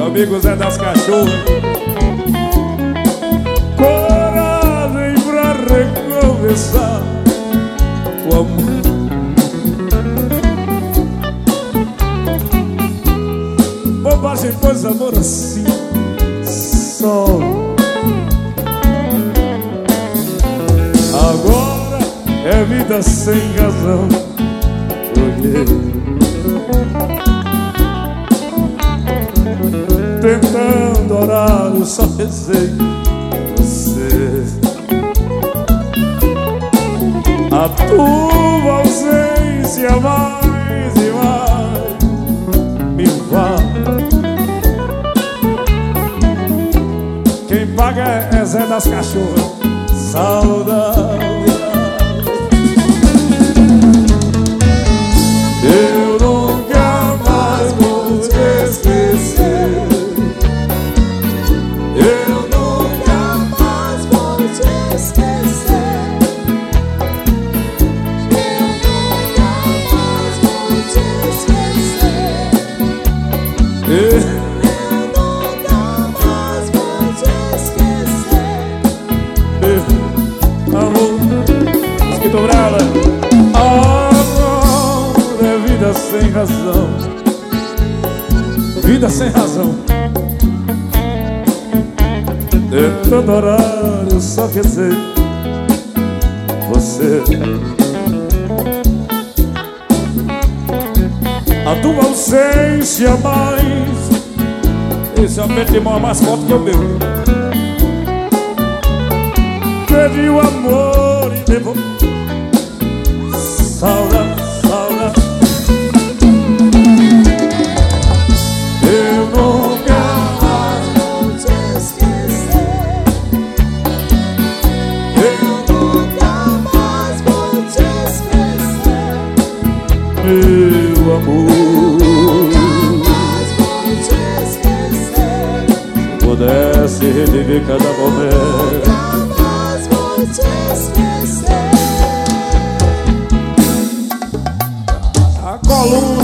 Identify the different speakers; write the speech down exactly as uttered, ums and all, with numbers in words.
Speaker 1: Meu amigo Zé das Cachorras. Coragem pra recomeçar o amor. Bobagem, pois amor assim só. Agora é vida sem razão. Tentando orar, eu só rezei você. A tua ausência mais e mais me vai. Quem paga é Zé das Cachorras. Saudade. Eu nunca mais vou te esquecer. Eu nunca mais vou te esquecer. Eu nunca mais vou te esquecer. Eu dobrada. Amor é vida sem razão. Vida sem razão. Tentando orar, eu só quer dizer você. A tua ausência mais. Esse é o pé de mão mais forte que eu meu. Perdi o amor e levou saudade, saudade. Eu nunca mais vou te esquecer. Eu nunca mais vou te esquecer. Meu amor, nunca mais vou te esquecer. Se pudesse reviver cada momento, nunca mais vou te esquecer. A coluna